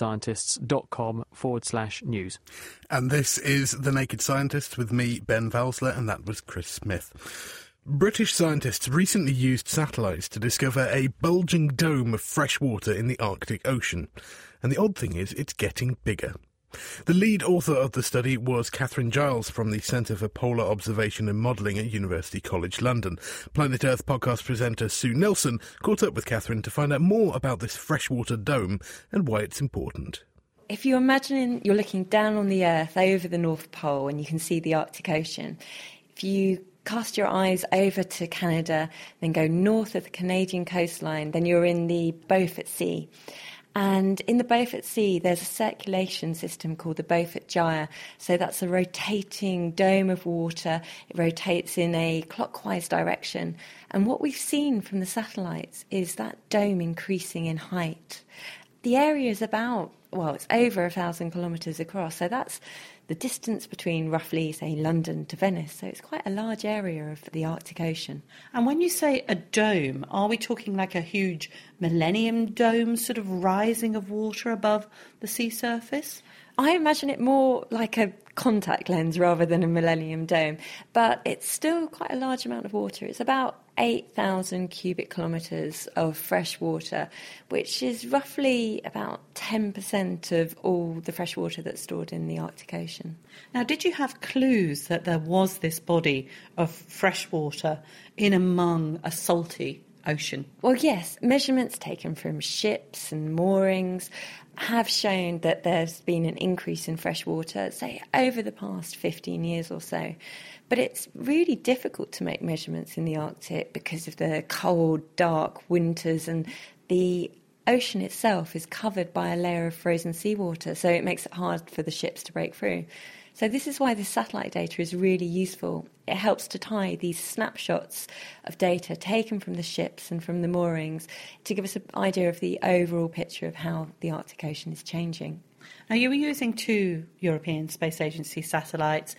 nakedscientists.com/news. And this is The Naked Scientist with me, Ben Valsler, and that was Chris Smith. British scientists recently used satellites to discover a bulging dome of fresh water in the Arctic Ocean. And the odd thing is, it's getting bigger. The lead author of the study was Catherine Giles from the Centre for Polar Observation and Modelling at University College London. Planet Earth podcast presenter Sue Nelson caught up with Catherine to find out more about this freshwater dome and why it's important. If you're imagining you're looking down on the Earth over the North Pole and you can see the Arctic Ocean, if you cast your eyes over to Canada, then go north of the Canadian coastline, then you're in the Beaufort Sea. And in the Beaufort Sea, there's a circulation system called the Beaufort Gyre. So that's a rotating dome of water. It rotates in a clockwise direction. And what we've seen from the satellites is that dome increasing in height. The area is about, it's over 1,000 kilometres across. So that's the distance between roughly, say, London to Venice. So it's quite a large area of the Arctic Ocean. And when you say a dome, are we talking like a huge Millennium Dome sort of rising of water above the sea surface? I imagine it more like a contact lens rather than a Millennium Dome, but it's still quite a large amount of water. It's about 8,000 cubic kilometres of fresh water, which is roughly about 10% of all the fresh water that's stored in the Arctic Ocean. Now, did you have clues that there was this body of fresh water in among a salty ocean? Well, yes. Measurements taken from ships and moorings have shown that there's been an increase in fresh water, say, over the past 15 years or so. But it's really difficult to make measurements in the Arctic because of the cold, dark winters and the ocean itself is covered by a layer of frozen seawater, so it makes it hard for the ships to break through. So this is why this satellite data is really useful. It helps to tie these snapshots of data taken from the ships and from the moorings to give us an idea of the overall picture of how the Arctic Ocean is changing. Now, you were using two European Space Agency satellites,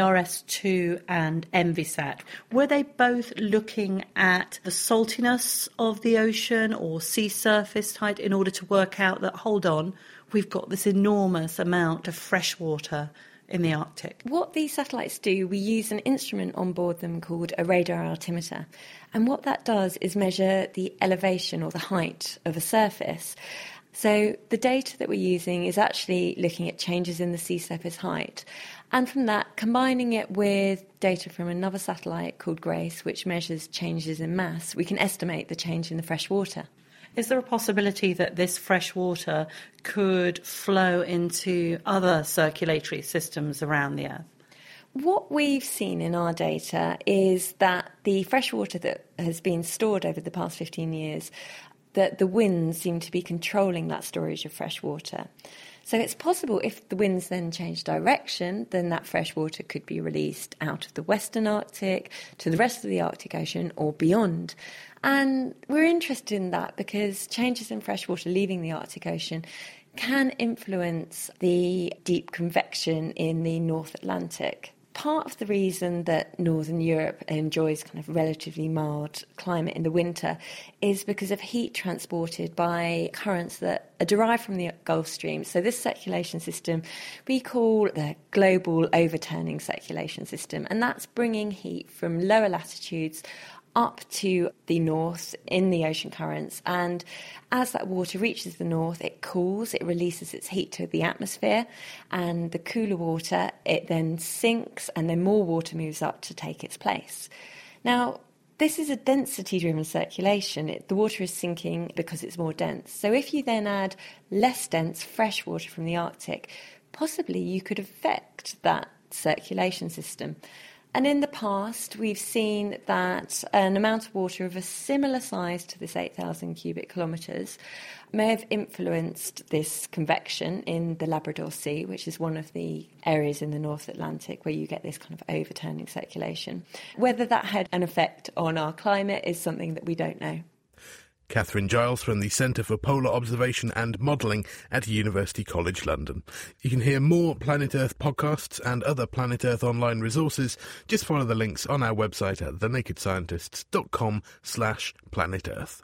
ERS-2 and ENVISAT. Were they both looking at the saltiness of the ocean or sea surface height in order to work out that, hold on, we've got this enormous amount of fresh water in the Arctic? What these satellites do, we use an instrument on board them called a radar altimeter. And what that does is measure the elevation or the height of a surface. So the data that we're using is actually looking at changes in the sea surface height. And from that, combining it with data from another satellite called GRACE, which measures changes in mass, we can estimate the change in the fresh water. Is there a possibility that this fresh water could flow into other circulatory systems around the Earth? What we've seen in our data is that the fresh water that has been stored over the past 15 years, that the winds seem to be controlling that storage of fresh water. So it's possible if the winds then change direction, then that fresh water could be released out of the Western Arctic to the rest of the Arctic Ocean or beyond. And we're interested in that because changes in fresh water leaving the Arctic Ocean can influence the deep convection in the North Atlantic. Part of the reason that Northern Europe enjoys kind of relatively mild climate in the winter is because of heat transported by currents that are derived from the Gulf Stream. So this circulation system we call the global overturning circulation system, and that's bringing heat from lower latitudes up to the north in the ocean currents. And as that water reaches the north, it cools, it releases its heat to the atmosphere, and the cooler water, it then sinks, and then more water moves up to take its place. Now, this is a density-driven circulation. The water is sinking because it's more dense. So if you then add less dense fresh water from the Arctic, possibly you could affect that circulation system. And in the past, we've seen that an amount of water of a similar size to this 8,000 cubic kilometres may have influenced this convection in the Labrador Sea, which is one of the areas in the North Atlantic where you get this kind of overturning circulation. Whether that had an effect on our climate is something that we don't know. Catherine Giles from the Centre for Polar Observation and Modelling at University College London. You can hear more Planet Earth podcasts and other Planet Earth online resources. Just follow the links on our website at thenakedscientists.com/Planet Earth.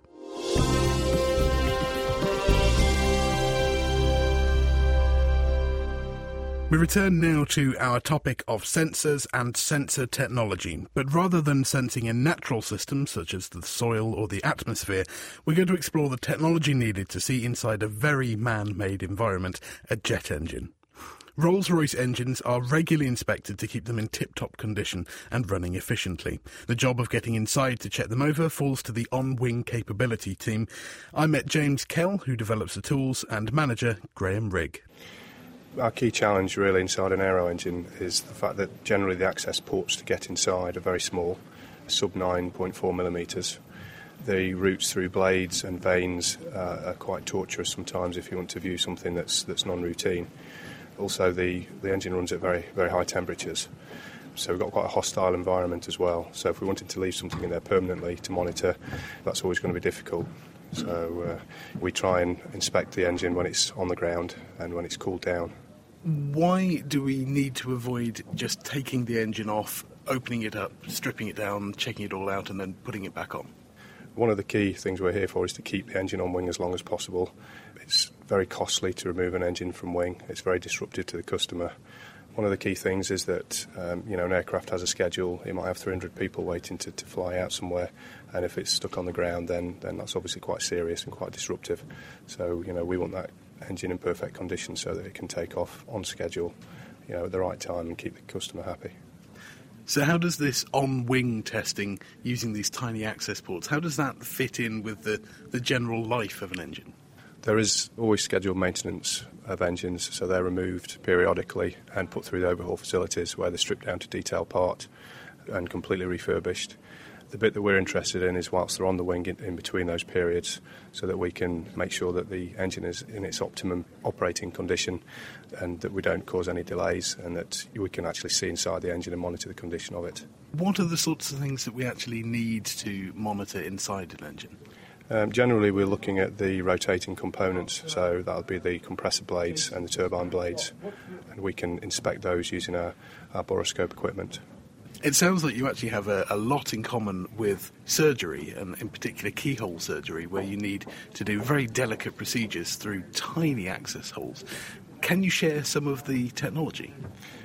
We return now to our topic of sensors and sensor technology, but rather than sensing in natural systems such as the soil or the atmosphere, we're going to explore the technology needed to see inside a very man-made environment, a jet engine. Rolls-Royce engines are regularly inspected to keep them in tip-top condition and running efficiently. The job of getting inside to check them over falls to the on-wing capability team. I met James Kell, who develops the tools, and manager Graham Rigg. Our key challenge really inside an aero engine is the fact that generally the access ports to get inside are very small, sub 9.4 millimetres. The routes through blades and vanes are quite torturous sometimes if you want to view something that's non-routine. Also, the engine runs at very, very high temperatures, so we've got quite a hostile environment as well. So if we wanted to leave something in there permanently to monitor, that's always going to be difficult. So we try and inspect the engine when it's on the ground and when it's cooled down. Why do we need to avoid just taking the engine off, opening it up, stripping it down, checking it all out and then putting it back on? One of the key things we're here for is to keep the engine on wing as long as possible. It's very costly to remove an engine from wing. It's very disruptive to the customer. One of the key things is that an aircraft has a schedule. It might have 300 people waiting to fly out somewhere, and if it's stuck on the ground, then that's obviously quite serious and quite disruptive. So we want that engine in perfect condition so that it can take off on schedule, at the right time and keep the customer happy. So how does this on-wing testing using these tiny access ports, how does that fit in with the general life of an engine? There is always scheduled maintenance of engines, so they're removed periodically and put through the overhaul facilities where they're stripped down to detail part and completely refurbished. The bit that we're interested in is whilst they're on the wing in between those periods, so that we can make sure that the engine is in its optimum operating condition and that we don't cause any delays, and that we can actually see inside the engine and monitor the condition of it. What are the sorts of things that we actually need to monitor inside an engine? Generally, we're looking at the rotating components, so that'll be the compressor blades and the turbine blades, and we can inspect those using our borescope equipment. It sounds like you actually have a lot in common with surgery, and in particular keyhole surgery, where you need to do very delicate procedures through tiny access holes. Can you share some of the technology?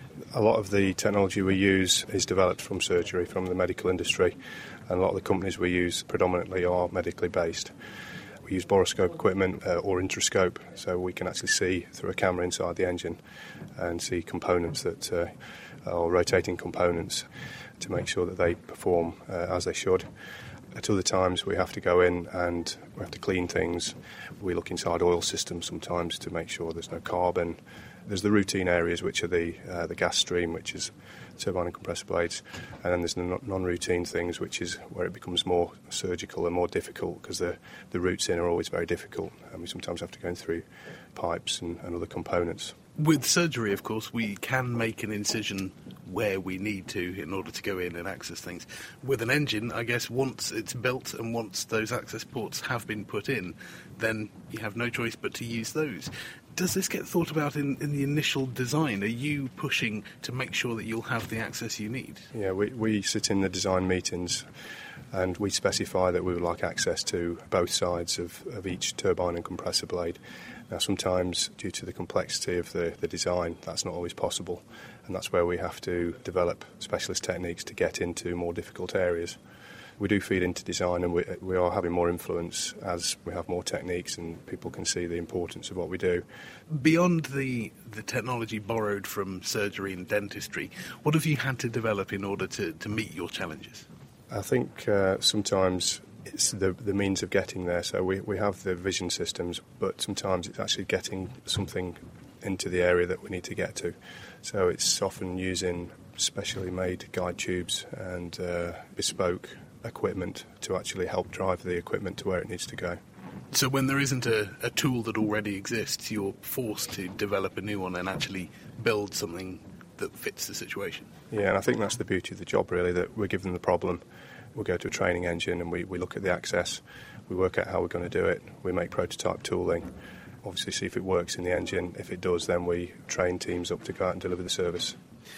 A lot of the technology we use is developed from surgery, from the medical industry, and a lot of the companies we use predominantly are medically based. We use borescope equipment or intrascope, so we can actually see through a camera inside the engine and see components that are rotating components to make sure that they perform as they should. At other times we have to go in and we have to clean things. We look inside oil systems sometimes to make sure there's no carbon. There's the routine areas, which are the gas stream, which is turbine and compressor blades, and then there's the non-routine things, which is where it becomes more surgical and more difficult, because the routes in are always very difficult, and we sometimes have to go in through pipes and other components. With surgery, of course, we can make an incision where we need to in order to go in and access things. With an engine, I guess once it's built and once those access ports have been put in, then you have no choice but to use those. Does this get thought about in the initial design? Are you pushing to make sure that you'll have the access you need? Yeah, we sit in the design meetings and we specify that we would like access to both sides of each turbine and compressor blade. Now, sometimes, due to the complexity of the design, that's not always possible, and that's where we have to develop specialist techniques to get into more difficult areas. We do feed into design, and we are having more influence as we have more techniques and people can see the importance of what we do. Beyond the technology borrowed from surgery and dentistry, what have you had to develop in order to meet your challenges? I think sometimes it's the means of getting there. So we have the vision systems, but sometimes it's actually getting something into the area that we need to get to. So it's often using specially made guide tubes and bespoke equipment to actually help drive the equipment to where it needs to go. So when there isn't a tool that already exists, you're forced to develop a new one and actually build something that fits the situation. Yeah, and I think that's the beauty of the job, really, that we're given the problem. We go to a training engine and we look at the access, we work out how we're going to do it, we make prototype tooling, obviously see if it works in the engine. If it does, then we train teams up to go out and deliver the service.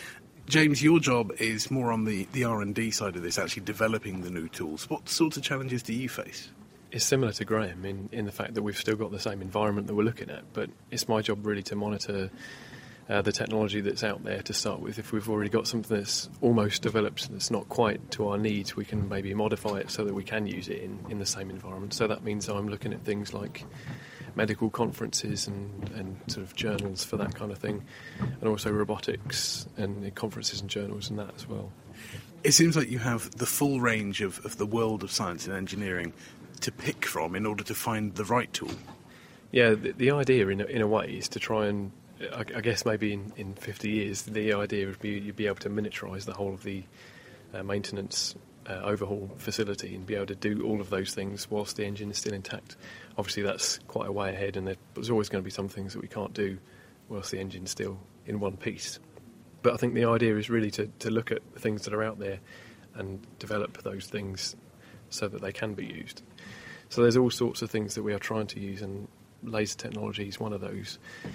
James, your job is more on the R&D side of this, actually developing the new tools. What sorts of challenges do you face? It's similar to Graham in the fact that we've still got the same environment that we're looking at, but it's my job really to monitor the technology that's out there to start with. If we've already got something that's almost developed that's not quite to our needs, we can maybe modify it so that we can use it in the same environment. So that means I'm looking at things like medical conferences and sort of journals for that kind of thing, and also robotics and conferences and journals and that as well. It seems like you have the full range of the world of science and engineering to pick from in order to find the right tool. Yeah, the idea in a way is to try and, I guess maybe in 50 years, the idea would be you'd be able to miniaturise the whole of the maintenance overhaul facility and be able to do all of those things whilst the engine is still intact. Obviously that's quite a way ahead, and there's always going to be some things that we can't do whilst the engine's still in one piece. But I think the idea is really to look at the things that are out there and develop those things so that they can be used. So there's all sorts of things that we are trying to use, and laser technology is one of those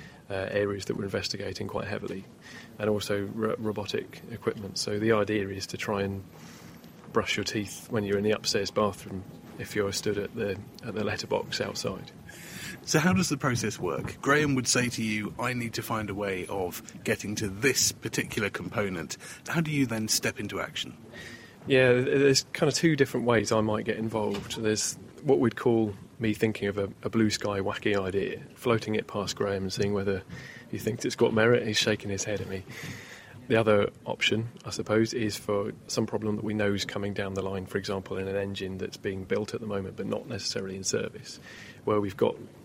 areas that we're investigating quite heavily, and also robotic equipment. So the idea is to try and brush your teeth when you're in the upstairs bathroom if you're stood at the letterbox outside. So how does the process work? Graham would say to you, I need to find a way of getting to this particular component. How do you then step into action? Yeah, there's kind of two different ways I might get involved. There's what we'd call me thinking of a blue sky wacky idea, floating it past Graham and seeing whether he thinks it's got merit. He's shaking his head at me. The other option, I suppose, is for some problem that we know is coming down the line, for example, in an engine that's being built at the moment but not necessarily in service, where we've got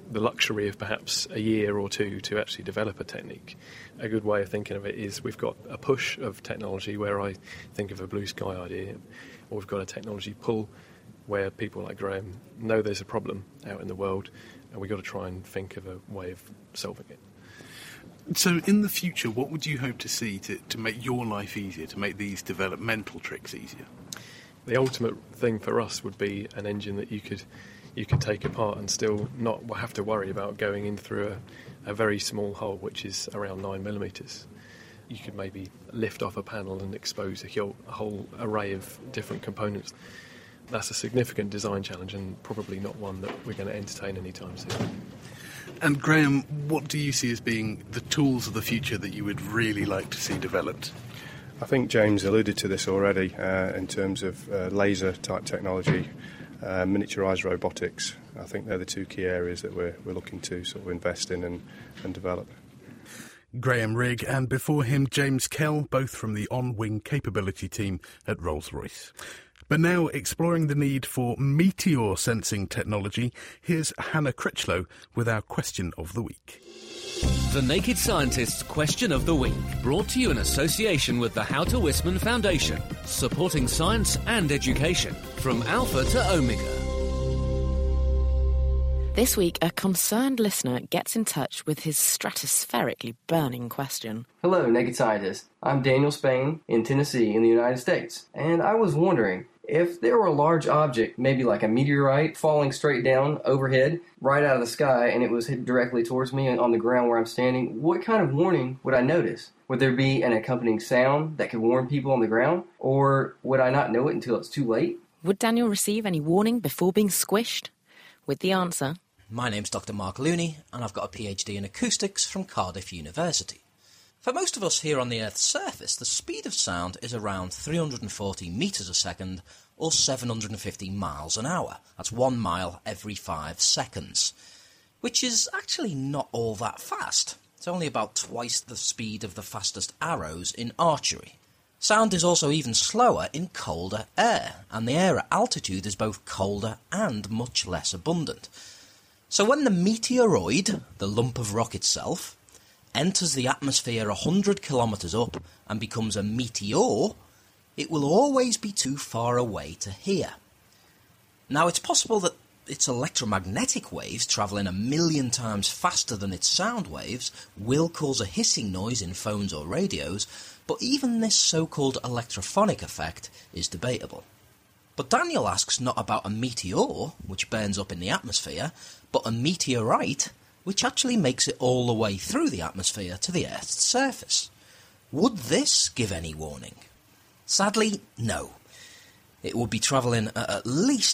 the luxury of perhaps a year or two to actually develop a technique. A good way of thinking of it is we've got a push of technology where I think of a blue sky idea, or we've got a technology pull where people like Graham know there's a problem out in the world, and we've got to try and think of a way of solving it. So in the future, what would you hope to see to make your life easier, to make these developmental tricks easier? The ultimate thing for us would be an engine that you could take apart and still not have to worry about going in through a very small hole, which is around 9mm. You could maybe lift off a panel and expose a whole array of different components. That's a significant design challenge and probably not one that we're going to entertain anytime soon. And Graham, what do you see as being the tools of the future that you would really like to see developed? I think James alluded to this already in terms of laser-type technology, miniaturised robotics. I think they're the two key areas that we're looking to sort of invest in and develop. Graham Rigg, and before him, James Kell, both from the on-wing capability team at Rolls-Royce. But now, exploring the need for meteor sensing technology, here's Hannah Critchlow with our question of the week. The Naked Scientist's Question of the Week, brought to you in association with the Houter Wisman Foundation, supporting science and education, from Alpha to Omega. This week, a concerned listener gets in touch with his stratospherically burning question. Hello, Naked Scientist. I'm Daniel Spain in Tennessee in the United States, and I was wondering, if there were a large object, maybe like a meteorite, falling straight down overhead, right out of the sky, and it was hit directly towards me on the ground where I'm standing, what kind of warning would I notice? Would there be an accompanying sound that could warn people on the ground? Or would I not know it until it's too late? Would Daniel receive any warning before being squished? With the answer... My name's Dr. Mark Looney, and I've got a PhD in acoustics from Cardiff University. For most of us here on the Earth's surface, the speed of sound is around 340 metres a second, or 750 miles an hour. That's 1 mile every 5 seconds, which is actually not all that fast. It's only about twice the speed of the fastest arrows in archery. Sound is also even slower in colder air, and the air at altitude is both colder and much less abundant. So when the meteoroid, the lump of rock itself, enters the atmosphere 100 kilometres up and becomes a meteor, it will always be too far away to hear. Now, it's possible that its electromagnetic waves, travelling 1,000,000 times faster than its sound waves, will cause a hissing noise in phones or radios, but even this so-called electrophonic effect is debatable. But Daniel asks not about a meteor, which burns up in the atmosphere, but a meteorite, which actually makes it all the way through the atmosphere to the Earth's surface. Would this give any warning? Sadly, no. It would be travelling at least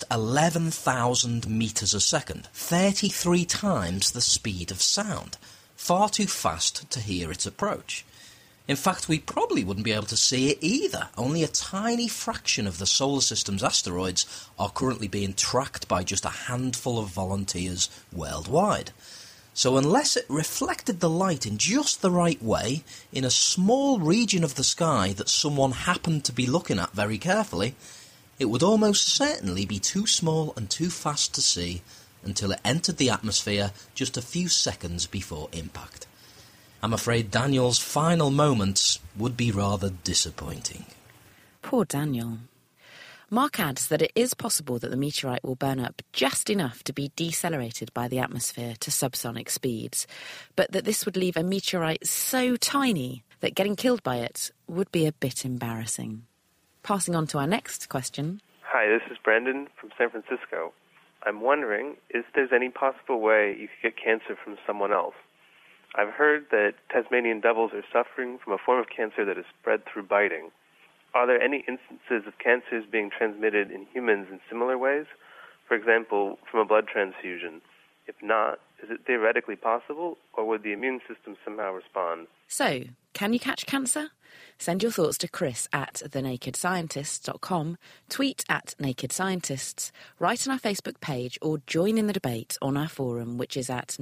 11,000 metres a second, 33 times the speed of sound, far too fast to hear its approach. In fact, we probably wouldn't be able to see it either. Only a tiny fraction of the solar system's asteroids are currently being tracked by just a handful of volunteers worldwide. So unless it reflected the light in just the right way, in a small region of the sky that someone happened to be looking at very carefully, it would almost certainly be too small and too fast to see until it entered the atmosphere just a few seconds before impact. I'm afraid Daniel's final moments would be rather disappointing. Poor Daniel. Mark adds that it is possible that the meteorite will burn up just enough to be decelerated by the atmosphere to subsonic speeds, but that this would leave a meteorite so tiny that getting killed by it would be a bit embarrassing. Passing on to our next question. Hi, this is Brandon from San Francisco. I'm wondering if there's any possible way you could get cancer from someone else. I've heard that Tasmanian devils are suffering from a form of cancer that is spread through biting. Are there any instances of cancers being transmitted in humans in similar ways? For example, from a blood transfusion. If not, is it theoretically possible, or would the immune system somehow respond? So, can you catch cancer? Send your thoughts to Chris at thenakedscientists.com, tweet at Naked Scientists, write on our Facebook page, or join in the debate on our forum, which is at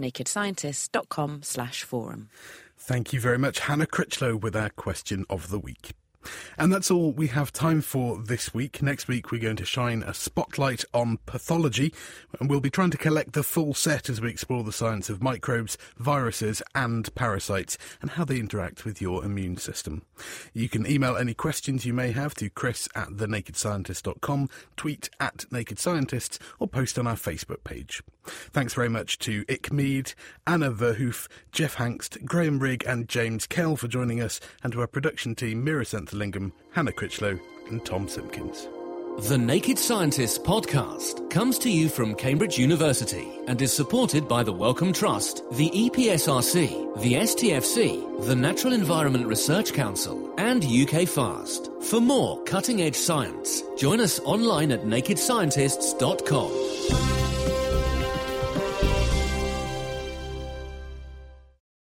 nakedscientists.com/forum. Thank you very much, Hannah Critchlow, with our question of the week. And that's all we have time for this week. Next week we're going to shine a spotlight on pathology, and we'll be trying to collect the full set as we explore the science of microbes, viruses and parasites and how they interact with your immune system. You can email any questions you may have to chris@thenakedscientist.com, tweet @nakedscientists or post on our Facebook page. Thanks very much to Ick Mead, Anna Verhoof, Jeff Hankst, Graham Rigg and James Kell for joining us, and to our production team Mira Centerlingham, Hannah Critchlow and Tom Simpkins. The Naked Scientists podcast comes to you from Cambridge University and is supported by the Wellcome Trust, the EPSRC, the STFC, the Natural Environment Research Council and UK FAST. For more cutting-edge science, join us online at nakedscientists.com.